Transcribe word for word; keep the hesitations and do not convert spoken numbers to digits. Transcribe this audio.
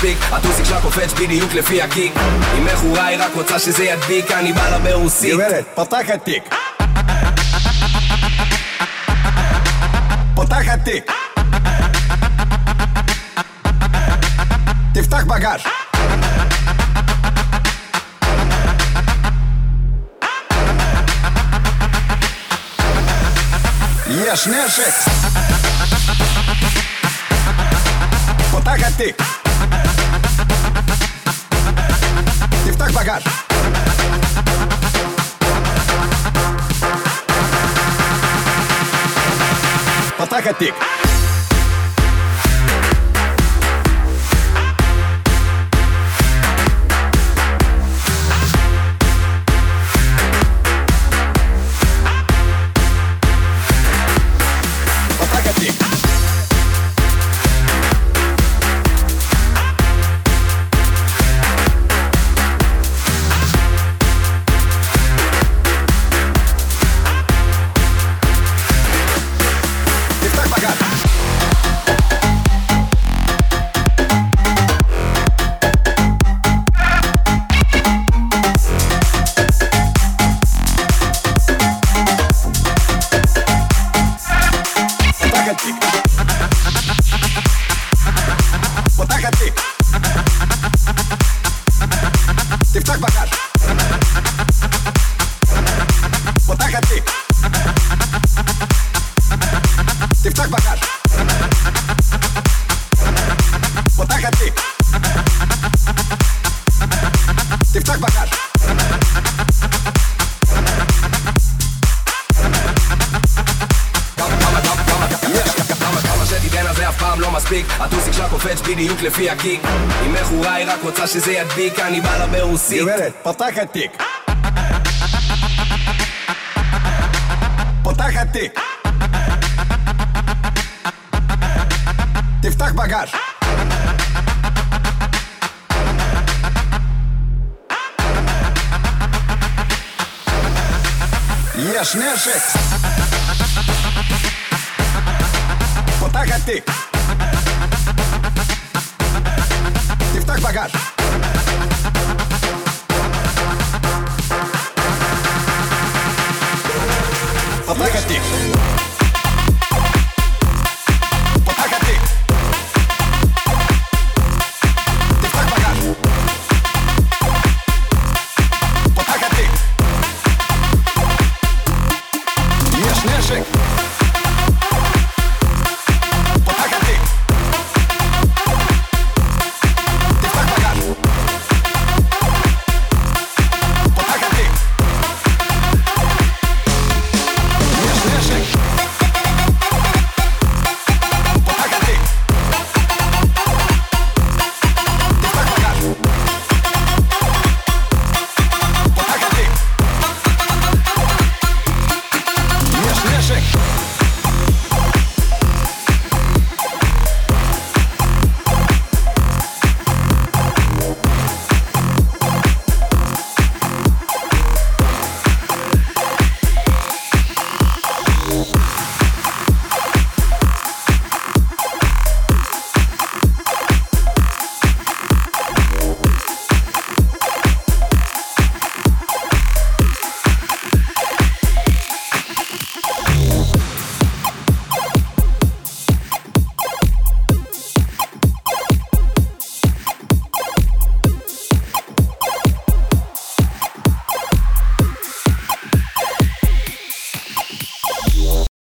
מספיק, הטוסיק שלה קופץ בדיוק לפי הקיק. היא מכורה, היא רק רוצה שזה ידביק, אני בא לה ברוסית. גברת, פותחת תיק, פותחת תיק, תפתח בגז, יש נשק, פותחת תיק, תפתח בגז, פותחת תיק, תפתח בגז, פותחת תיק, תפתח בגז, פותחת תיק, תפתח בגז, כמה שתיתן אז זה אף פעם לא מספיק, הטוסיק שלה קופץ בדיוק לפי הקיק. היא מכורה, היא רק רוצה שזה ידביק, אני בא לה ברוסית. גברת, פותחת תיק, פותחת תיק, תפתח בגז, יש נשק, פותחת תיק, תפתח בגז, פותחת תיק, פותחת תיק, תפתח בגז, פותחת תיק, יש נשק, פותחת תיק, תפתח בגז, פותחת תיק, יש נשק, פותחת תיק, תפתח בגז, פותחת תיק, יש נשק. We'll be right back.